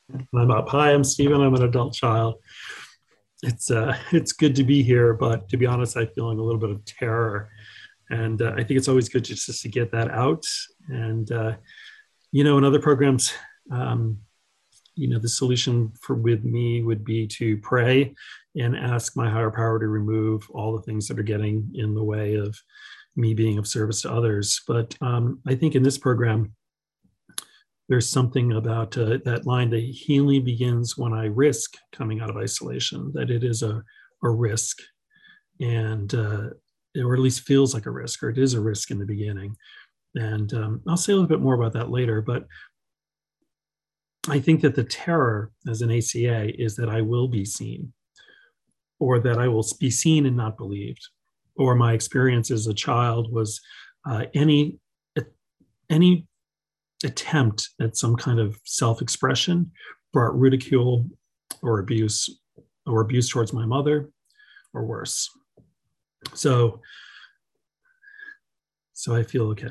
And I'm up. Hi, I'm Stephen. I'm an adult child. It's good to be here, but to be honest, I'm feeling a little bit of terror, and I think it's always good just to get that out. And in other programs, um, the solution for with me would be to pray and ask my higher power to remove all the things that are getting in the way of me being of service to others. But I think in this program, there's something about that line that healing begins when I risk coming out of isolation, that it is a risk, and or at least feels like a risk, or it is a risk in the beginning. And I'll say a little bit more about that later. But I think that the terror as an ACA is that I will be seen, or that I will be seen and not believed, or my experience as a child was any attempt at some kind of self-expression brought ridicule or abuse towards my mother, or worse. So I feel okay.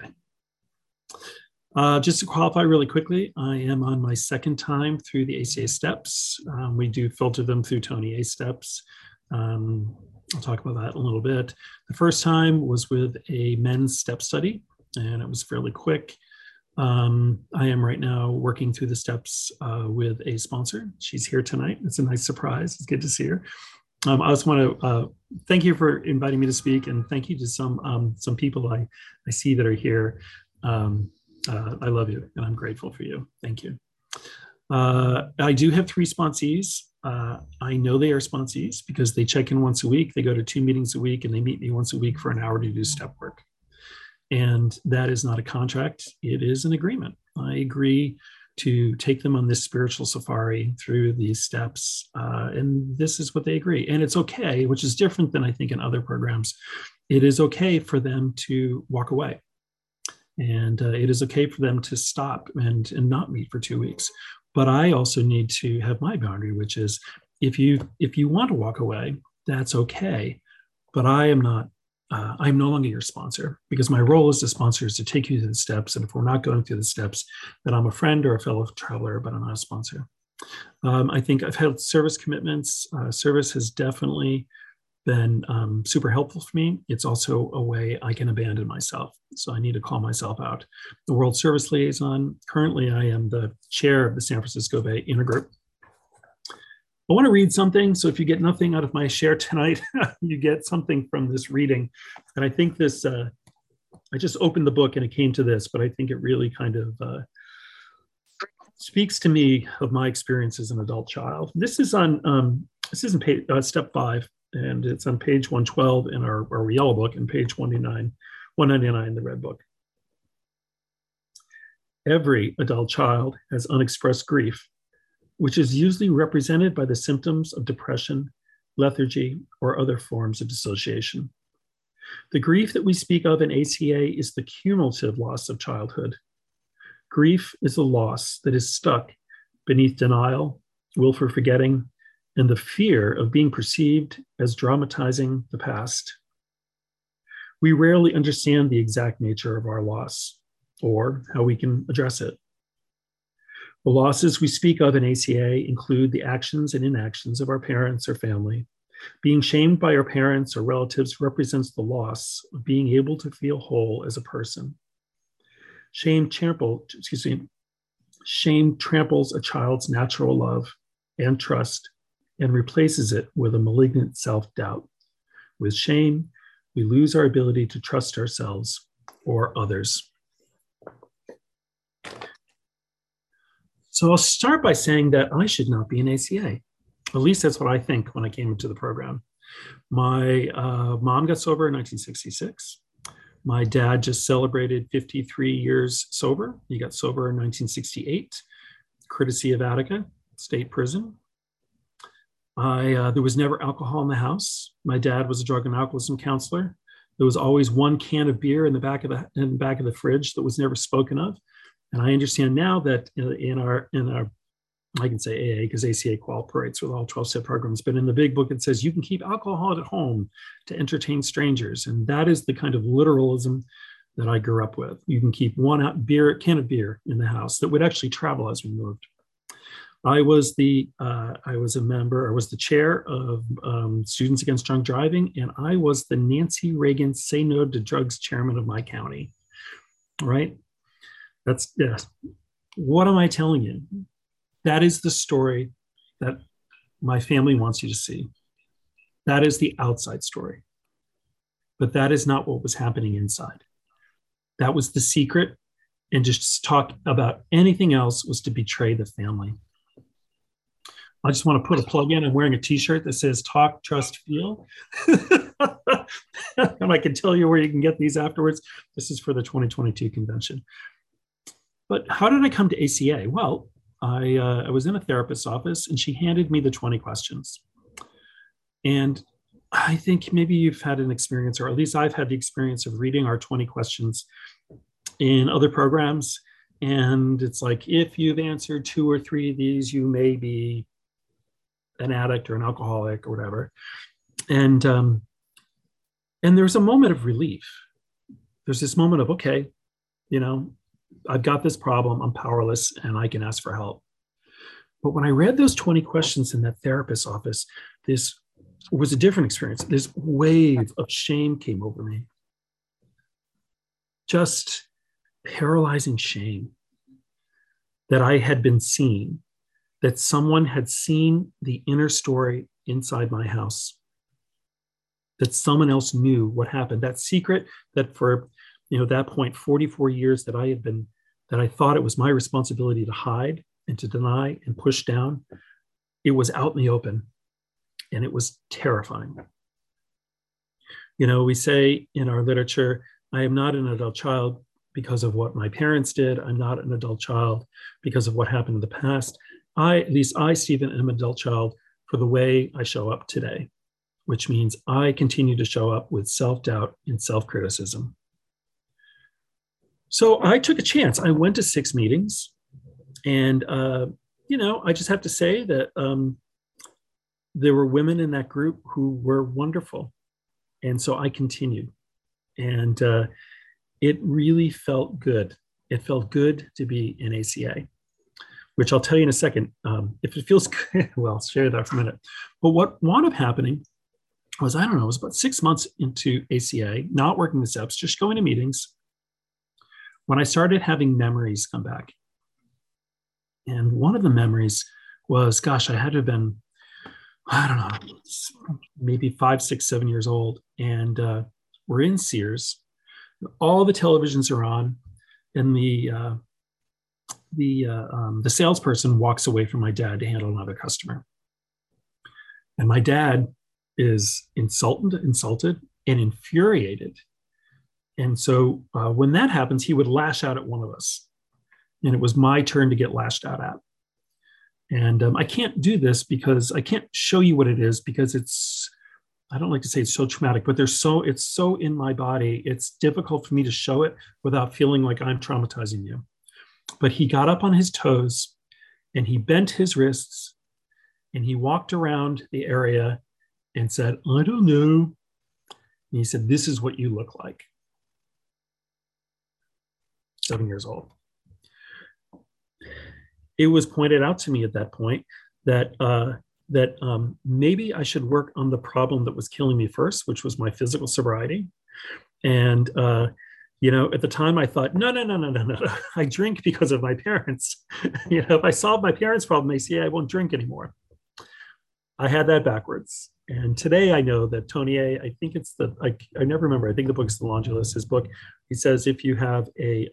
Just to qualify really quickly, I am on my second time through the ACA steps. We do filter them through Tony A steps. I'll talk about that in a little bit. The first time was with a men's step study, and it was fairly quick. I am right now working through the steps with a sponsor. She's here tonight. It's a nice surprise. It's good to see her. I also want to thank you for inviting me to speak, and thank you to some people I see that are here. I love you, and I'm grateful for you. Thank you. I do have 3 sponsees. I know they are sponsees because they check in once a week. They go to 2 meetings a week, and they meet me once a week for an hour to do step work. And that is not a contract. It is an agreement. I agree to take them on this spiritual safari through these steps. And this is what they agree. And it's okay, which is different than I think in other programs. It is okay for them to walk away. And it is okay for them to stop and not meet for 2 weeks. But I also need to have my boundary, which is if you want to walk away, that's okay. But I am not. I'm no longer your sponsor, because my role as a sponsor is to take you through the steps. And if we're not going through the steps, then I'm a friend or a fellow traveler, but I'm not a sponsor. I think I've had service commitments. Service has definitely been super helpful for me. It's also a way I can abandon myself. So I need to call myself out. The World Service Liaison. Currently, I am the chair of the San Francisco Bay Intergroup. I want to read something. So if you get nothing out of my share tonight, you get something from this reading. And I think this, I just opened the book and it came to this, but I think it really kind of speaks to me of my experience as an adult child. This is on, step 5, and it's on page 112 in our yellow book, and page 199 in the red book. Every adult child has unexpressed grief, which is usually represented by the symptoms of depression, lethargy, or other forms of dissociation. The grief that we speak of in ACA is the cumulative loss of childhood. Grief is a loss that is stuck beneath denial, willful forgetting, and the fear of being perceived as dramatizing the past. We rarely understand the exact nature of our loss or how we can address it. The losses we speak of in ACA include the actions and inactions of our parents or family. Being shamed by our parents or relatives represents the loss of being able to feel whole as a person. Shame tramples a child's natural love and trust and replaces it with a malignant self-doubt. With shame, we lose our ability to trust ourselves or others. So I'll start by saying that I should not be an ACA. At least that's what I think when I came into the program. My mom got sober in 1966. My dad just celebrated 53 years sober. He got sober in 1968, courtesy of Attica State Prison. There was never alcohol in the house. My dad was a drug and alcoholism counselor. There was always 1 can of beer in the back of the fridge that was never spoken of. And I understand now that in our I can say AA because ACA cooperates with all 12-step programs, but in the big book it says you can keep alcohol at home to entertain strangers. And that is the kind of literalism that I grew up with. You can keep 1 can of beer in the house that would actually travel as we moved. I was a member. I was the chair of Students Against Drunk Driving, and I was the Nancy Reagan Say No to Drugs chairman of my county. Right? That's yes. What am I telling you? That is the story that my family wants you to see. That is the outside story. But that is not what was happening inside. That was the secret. And just talk about anything else was to betray the family. I just want to put a plug in. I'm wearing a t-shirt that says talk, trust, feel. And I can tell you where you can get these afterwards. This is for the 2022 convention. But how did I come to ACA? Well, I was in a therapist's office and she handed me the 20 questions. And I think maybe you've had an experience, or at least I've had the experience of reading our 20 questions in other programs. And it's like, if you've answered 2 or 3 of these, you may be an addict or an alcoholic or whatever. And there's a moment of relief. There's this moment of, okay, I've got this problem, I'm powerless, and I can ask for help. But when I read those 20 questions in that therapist's office, this was a different experience. This wave of shame came over me. Just paralyzing shame that I had been seen, that someone had seen the inner story inside my house, that someone else knew what happened. That secret that for, that point, 44 years that I thought it was my responsibility to hide and to deny and push down, it was out in the open. And it was terrifying. We say in our literature, I am not an adult child because of what my parents did. I'm not an adult child because of what happened in the past. At least I, Stephen, am an adult child for the way I show up today, which means I continue to show up with self-doubt and self-criticism. So I took a chance. I went to 6 meetings, and, I just have to say that there were women in that group who were wonderful. And so I continued. And it really felt good. It felt good to be in ACA, which I'll tell you in a second. If it feels good, well, I'll share that for a minute. But what wound up happening was, it was about 6 months into ACA, not working the steps, just going to meetings, when I started having memories come back. And one of the memories was, gosh, I had to have been, maybe 5, 6, 7 years old. And we're in Sears. All the televisions are on, and the salesperson walks away from my dad to handle another customer. And my dad is insulted and infuriated. And so when that happens, he would lash out at one of us. And it was my turn to get lashed out at. And I can't do this because I can't show you what it is, because I don't like to say it's so traumatic, but it's so in my body. It's difficult for me to show it without feeling like I'm traumatizing you. But he got up on his toes and he bent his wrists and he walked around the area and said, I don't know. And he said, this is what you look like. 7 years old. It was pointed out to me at that point that maybe I should work on the problem that was killing me first, which was my physical sobriety. And at the time I thought, no. I drink because of my parents. If I solve my parents' problem, I won't drink anymore. I had that backwards. And today I know that Tony A, I think it's I never remember. I think the book is The Longulus, his book. He says if you have a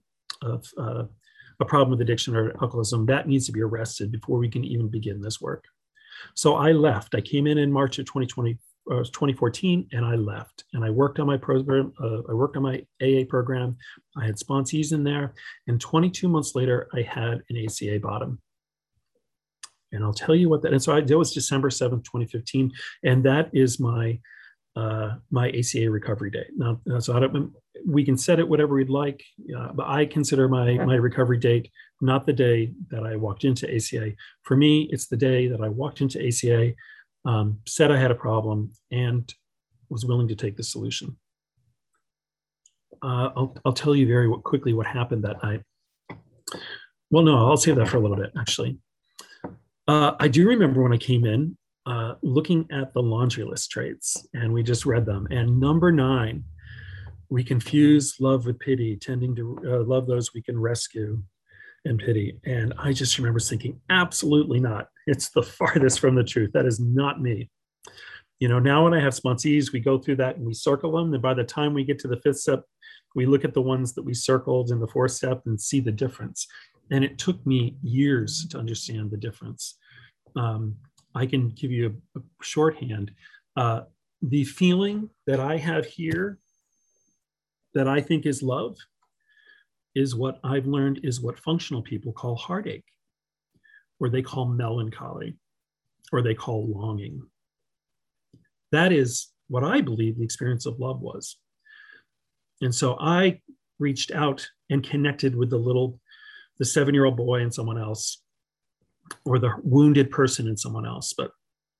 problem with addiction or alcoholism, that needs to be arrested before we can even begin this work. So I left. I came in March of 2014, and I left. And I worked on my program. I worked on my AA program. I had sponsees in there. And 22 months later, I had an ACA bottom. And I'll tell you what that. And so that was December 7th, 2015, and that is my ACA recovery date. Now, so we can set it whatever we'd like, but I consider my recovery date not the day that I walked into ACA. For me, it's the day that I walked into ACA, said I had a problem, and was willing to take the solution. I'll tell you very quickly what happened that night. Well, no, I'll save that for a little bit, actually. I do remember when I came in, looking at the laundry list traits, and we just read them. And number 9, we confuse love with pity, tending to love those we can rescue and pity. And I just remember thinking, absolutely not. It's the farthest from the truth. That is not me. Now when I have sponsees, we go through that and we circle them. And by the time we get to the 5th step, we look at the ones that we circled in the 4th step and see the difference. And it took me years to understand the difference. I can give you a shorthand. The feeling that I have here that I think is love is what I've learned is what functional people call heartache, or they call melancholy, or they call longing. That is what I believe the experience of love was. And so I reached out and connected with the 7-year-old boy and someone else, or the wounded person in someone else. But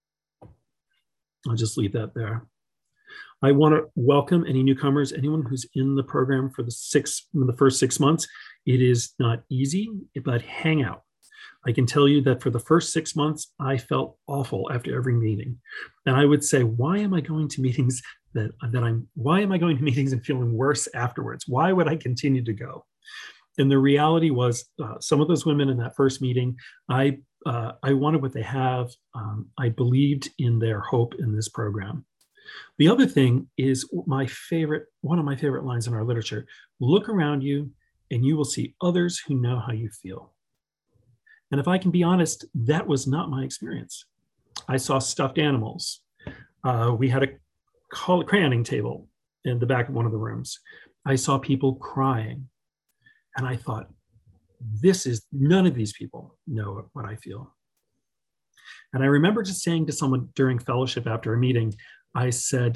I'll just leave that there. I want to welcome any newcomers, anyone who's in the program for the first 6 months. It is not easy, but hang out. I can tell you that for the first 6 months, I felt awful after every meeting. And I would say, why am I going to meetings why am I going to meetings and feeling worse afterwards? Why would I continue to go? And the reality was, some of those women in that first meeting, I wanted what they have. I believed in their hope in this program. The other thing is one of my favorite lines in our literature: look around you and you will see others who know how you feel. And if I can be honest, that was not my experience. I saw stuffed animals. We had a crayoning table in the back of one of the rooms. I saw people crying. And I thought, none of these people know what I feel. And I remember just saying to someone during fellowship after a meeting, I said,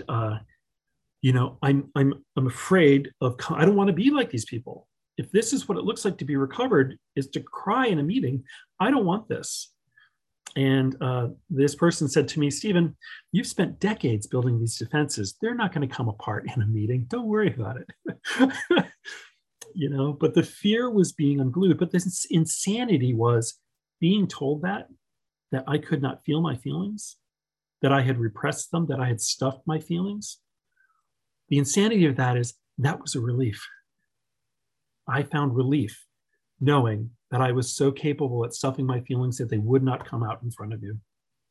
I'm afraid of, I don't want to be like these people. If this is what it looks like to be recovered, is to cry in a meeting, I don't want this. And this person said to me, Stephen, you've spent decades building these defenses. They're not going to come apart in a meeting. Don't worry about it. But the fear was being unglued. But this insanity was being told that I could not feel my feelings, that I had repressed them, that I had stuffed my feelings. The insanity of that was a relief. I found relief knowing that I was so capable at stuffing my feelings that they would not come out in front of you.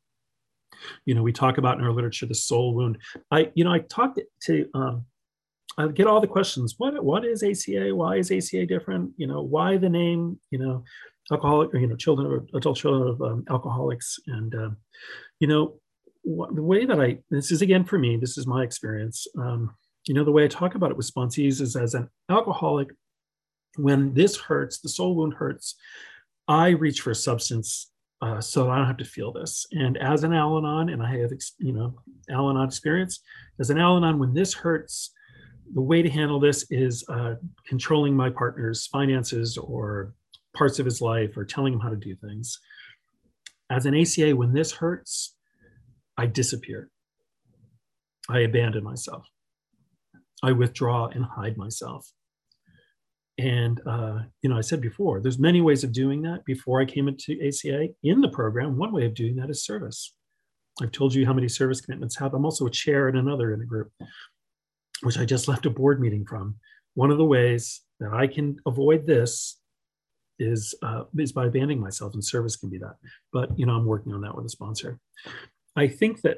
We talk about in our literature the soul wound. I talked to I get all the questions. What is ACA? Why is ACA different? Why the name? Alcoholic, or adult children of alcoholics. And the way that this is again for me. This is my experience. The way I talk about it with sponsees is as an alcoholic. When this hurts, the soul wound hurts, I reach for a substance so I don't have to feel this. And as an Al-Anon, and I have Al-Anon experience, as an Al-Anon, when this hurts, the way to handle this is controlling my partner's finances or parts of his life, or telling him how to do things. As an ACA, when this hurts, I disappear. I abandon myself. I withdraw and hide myself. And, I said before, there's many ways of doing that. Before I came into ACA in the program, one way of doing that is service. I've told you how many service commitments I have. I'm also a chair in another in a group, which I just left a board meeting from. One of the ways that I can avoid this is by abandoning myself, and service can be that. But, I'm working on that with a sponsor. I think that,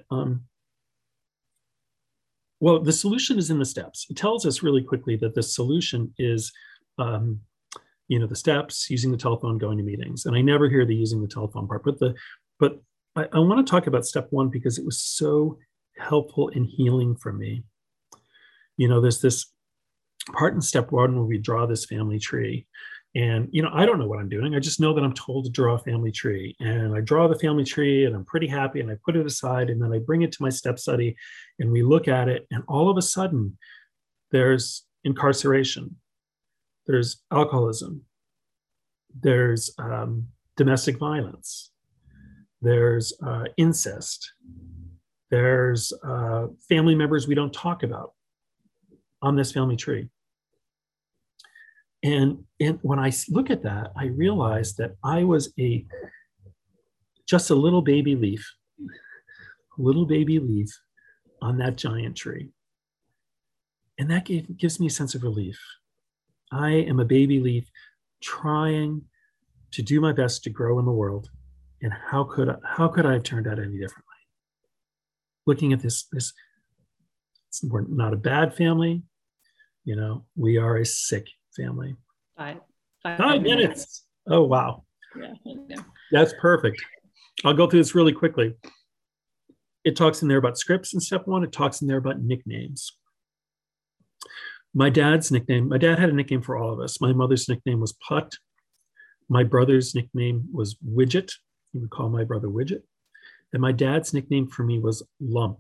the solution is in the steps. It tells us really quickly that the solution is the steps, using the telephone, going to meetings. And I never hear the using the telephone part, but I want to talk about step 1 because it was so helpful in healing for me. There's this part in step 1 where we draw this family tree. And, I don't know what I'm doing. I just know that I'm told to draw a family tree. And I draw the family tree and I'm pretty happy, and I put it aside, and then I bring it to my step study and we look at it. And all of a sudden there's incarceration. There's alcoholism, there's domestic violence, there's incest, there's family members we don't talk about on this family tree. And when I look at that, I realize that I was just a little baby leaf on that giant tree. And that gives me a sense of relief. I am a baby leaf trying to do my best to grow in the world. And how could I have turned out any differently? Looking at this, we're not a bad family. We are a sick family. 5 minutes. Oh, wow. Yeah. That's perfect. I'll go through this really quickly. It talks in there about scripts in step 1. It talks in there about nicknames. My dad had a nickname for all of us. My mother's nickname was Putt. My brother's nickname was Widget. He would call my brother Widget. And my dad's nickname for me was Lump.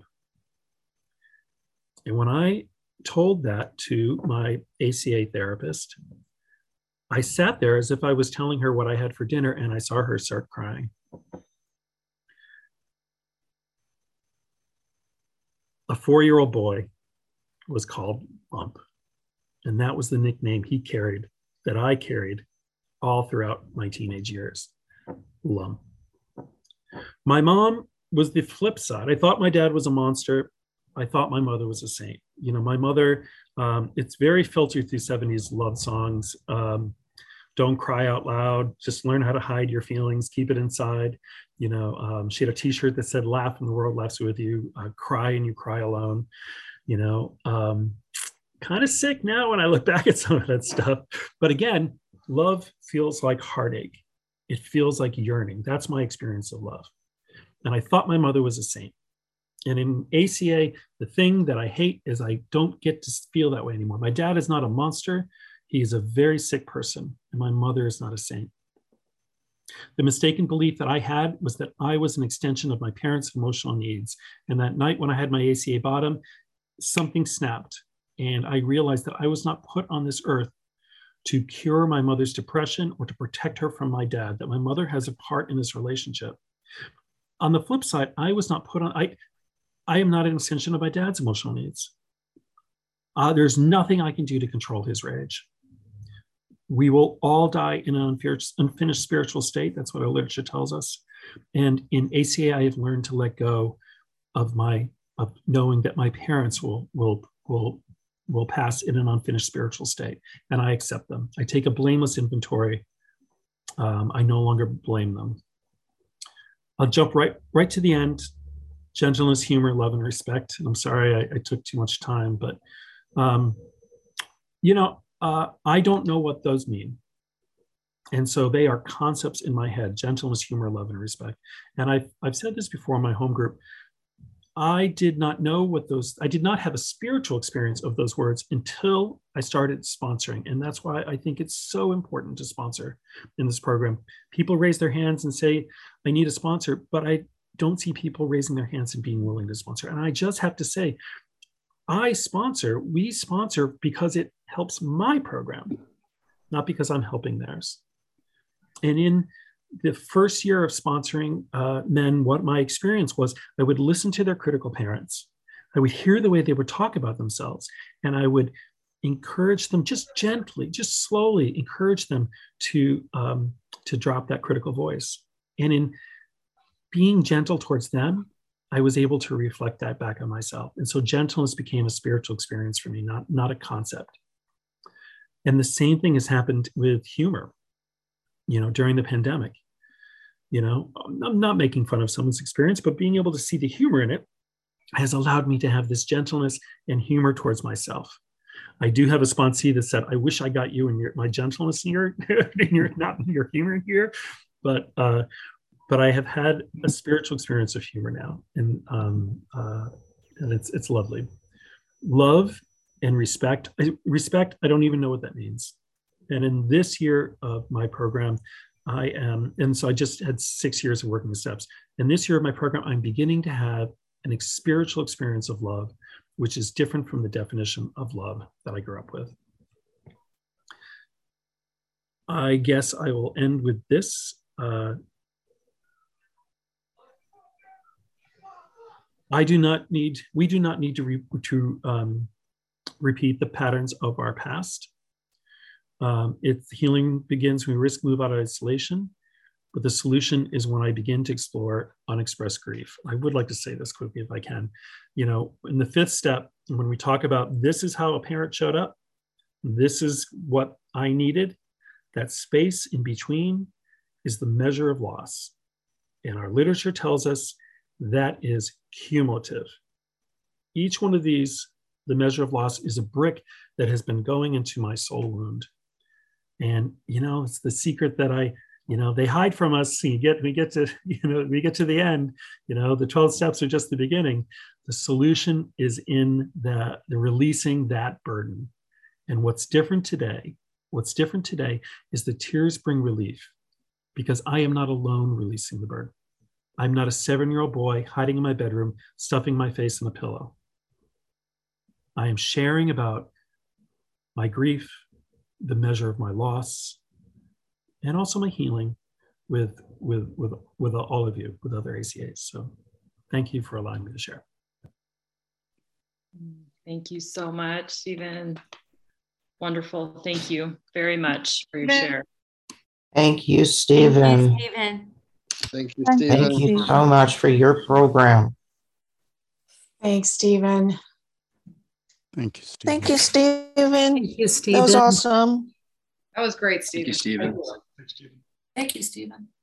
And when I told that to my ACA therapist, I sat there as if I was telling her what I had for dinner, and I saw her start crying. A 4-year-old boy was called Lump. And that was the nickname he carried, that I carried all throughout my teenage years. Lump. My mom was the flip side. I thought my dad was a monster. I thought my mother was a saint. My mother, it's very filtered through 70s love songs. Don't cry out loud. Just learn how to hide your feelings. Keep it inside. She had a T-shirt that said, "Laugh and the world laughs with you. Cry and you cry alone." Kind of sick now when I look back at some of that stuff. But again, love feels like heartache. It feels like yearning. That's my experience of love. And I thought my mother was a saint. And in ACA, the thing that I hate is I don't get to feel that way anymore. My dad is not a monster. He is a very sick person. And my mother is not a saint. The mistaken belief that I had was that I was an extension of my parents' emotional needs. And that night when I had my ACA bottom, something snapped. And I realized that I was not put on this earth to cure my mother's depression or to protect her from my dad, that my mother has a part in this relationship. On the flip side, I was not put on, I am not an extension of my dad's emotional needs. There's nothing I can do to control his rage. We will all die in an unfinished spiritual state. That's what our literature tells us. And in ACA, I have learned to let go of knowing that my parents will pass in an unfinished spiritual state, and I accept them. I take a blameless inventory. I no longer blame them. I'll jump right to the end. Gentleness, humor, love, and respect. I'm sorry I took too much time, but I don't know what those mean. And so they are concepts in my head: gentleness, humor, love, and respect. And I've said this before in my home group. I did not have a spiritual experience of those words until I started sponsoring. And that's why I think it's so important to sponsor in this program. People raise their hands and say, I need a sponsor, but I don't see people raising their hands and being willing to sponsor. And I just have to say, we sponsor because it helps my program, not because I'm helping theirs. And in the first year of sponsoring men, what my experience was, I would listen to their critical parents. I would hear the way they would talk about themselves, and I would encourage them, just gently, just slowly encourage them to drop that critical voice. And in being gentle towards them, I was able to reflect that back on myself. And so gentleness became a spiritual experience for me, not a concept. And the same thing has happened with humor. During the pandemic, I'm not making fun of someone's experience, but being able to see the humor in it has allowed me to have this gentleness and humor towards myself. I do have a sponsee that said, I wish I got you in my gentleness here, not in your humor here, but I have had a spiritual experience of humor now, and it's lovely. Love and respect. Respect, I don't even know what that means. And in this year of my program, and so I just had 6 years of working the steps. In this year of my program, I'm beginning to have an spiritual experience of love, which is different from the definition of love that I grew up with. I guess I will end with this. We do not need to repeat the patterns of our past. Healing begins when we move out of isolation, but the solution is when I begin to explore unexpressed grief. I would like to say this quickly if I can. You know, in the fifth step, when we talk about this is how a parent showed up, this is what I needed, that space in between is the measure of loss. And our literature tells us that is cumulative. Each one of these, the measure of loss, is a brick that has been going into my soul wound. And, you know, it's the secret that they hide from us. We get to the end, the 12 steps are just the beginning. The solution is in the releasing that burden. And what's different today is the tears bring relief, because I am not alone releasing the burden. I'm not a 7-year-old boy hiding in my bedroom, stuffing my face in a pillow. I am sharing about my grief, the measure of my loss, and also my healing with all of you, with other ACAs. So thank you for allowing me to share. Thank you so much, Stephen. Wonderful. Thank you very much for your share. Thank you, Stephen. Thank you, Stephen. Thank you so much for your program. Thanks, Stephen. Thank you, Stephen. Thank you, Stephen. Thank you, Stephen. That was awesome. That was great, Stephen. Thank you, Stephen. Thank you, Stephen.